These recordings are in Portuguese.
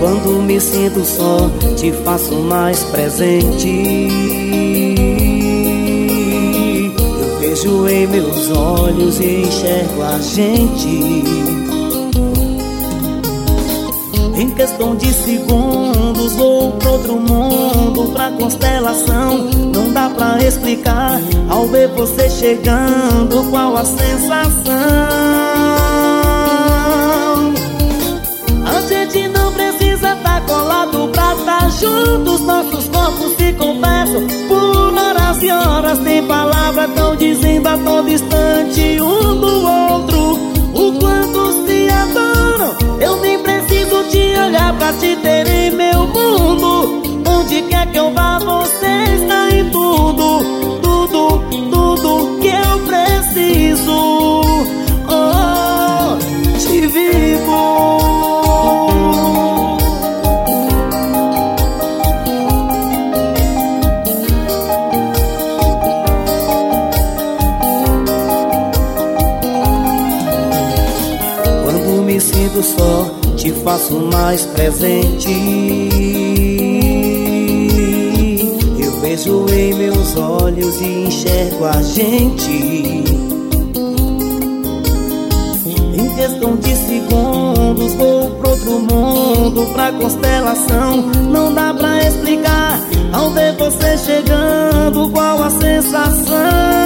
Quando me sinto só, te faço mais presente. Eu vejo em meus olhos e enxergo a gente. Em questão de segundos vou pra outro mundo, pra constelação. Não dá pra explicar ao ver você chegando, qual a sensação. A gente não precisa tá colado pra tá juntos. Nossos corpos se conversam por horas e horas. Tem palavra tão dizendo a tão distante um do outro, o quanto se adoram. Eu nem preciso te olhar pra te ter em meu mundo. Onde quer que eu vá, você está em tudo. Tudo, tudo que eu preciso. Oh, te vivo. Quando me sinto só, te faço mais presente. Eu vejo em meus olhos e enxergo a gente. Em questão de segundos vou pro outro mundo, pra constelação. Não dá pra explicar ao ver você chegando, qual a sensação.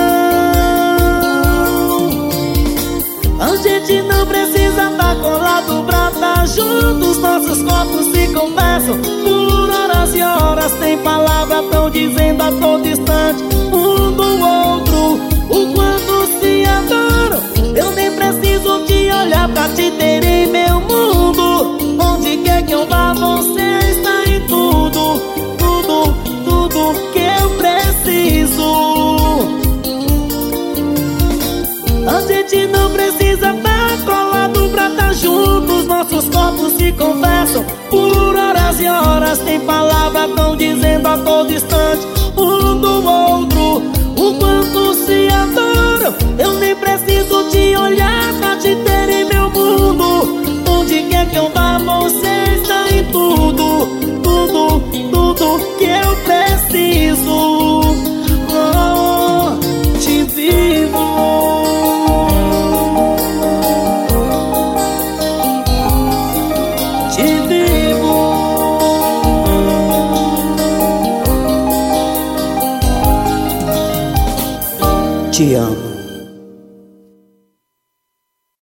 A gente não precisa tá colado pra tá juntos. Nossos corpos se conversam por horas e horas. Tem palavra tão dizendo a todo instante um do outro, o quanto se adoram. Eu nem preciso te olhar pra te ter em meu mundo. Onde quer que eu vá, você está em tudo. Tudo, tudo que eu preciso. A gente não precisa tá colado pra tá juntos. Nossos corpos se conversam por horas e horas. Tem palavra tão dizendo a todo instante um do outro, o quanto se adoram. Eu nem preciso te olhar pra te ter em meu mundo. Onde quer que eu vá, você está em tudo. Tudo, tudo que eu preciso. Oh, te vivo. Te amo.